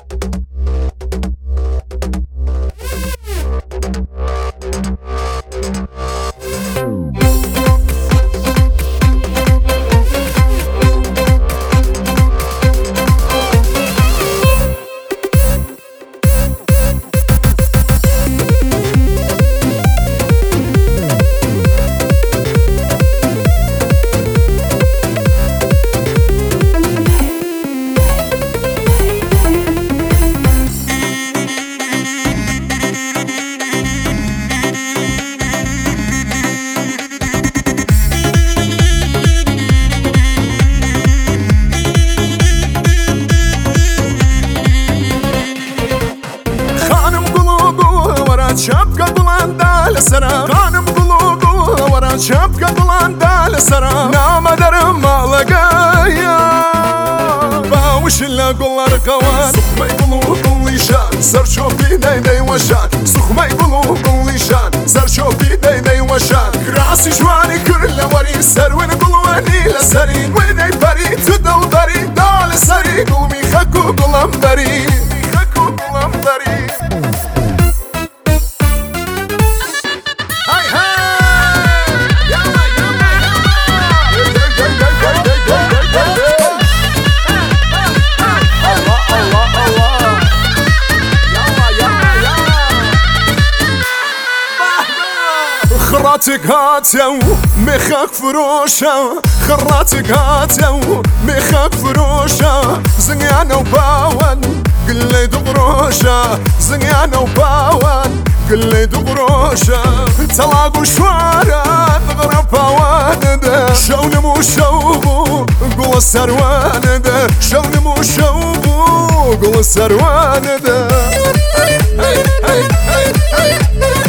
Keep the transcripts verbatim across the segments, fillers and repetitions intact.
شبكة بلندة لسرا خانم قلوبو ورا شبكة بلندة لسرا نام درم مالقايا باوش لا قلر قوان سخ ما يقولوا قلي شان سر شوفي داي داي وشان سخ ما يقولوا قلي شان سر شوفي داي داي وشان راسي جواني كل وري سر وين قلواني لسري وين اي بري تدو بري دال سري قلمي خكو قلم بري خكو قلم بري خراتك هاتيو مخاك فروشة خراتك هاتيو مخاك فروشة زنيانة وباون قلي دقروشة زنيانة وباون قلي دقروشة تلاقوا شوارع نغرب باوان ده شون مو شوبو قول السروان ده شون مو شوبو قول السروان ده هي هي هي هي هي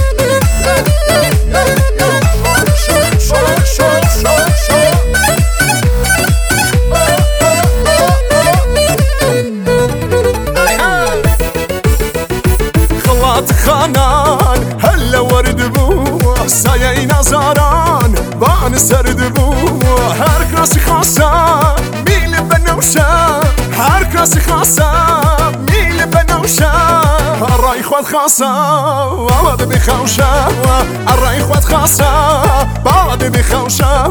خلات خانان هلا ورد بو سایه نزاران بان سرد بو هر کراسی خاصا میل بنوشا هر کراسی خاصا میل بنوشا الرأي خواد خاصا بعد بخوشا الرأي خواد خاصا بعد بخوشا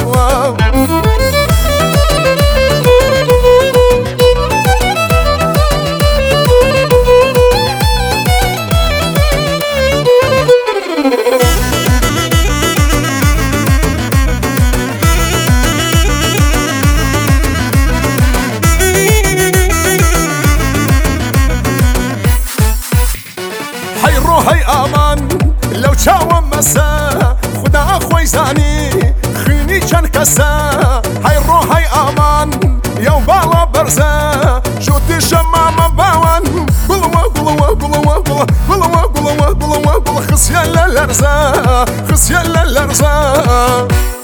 هاي امان لو چاوم مسا خدا خوی زانی خینی چند کسا هاي رو هاي امان یو بالا برزا شوتی شمام باون قلوا قلوا قلوا قلوا قلوا قلوا قلوا قلوا خسيان للرزا خسيان للرزا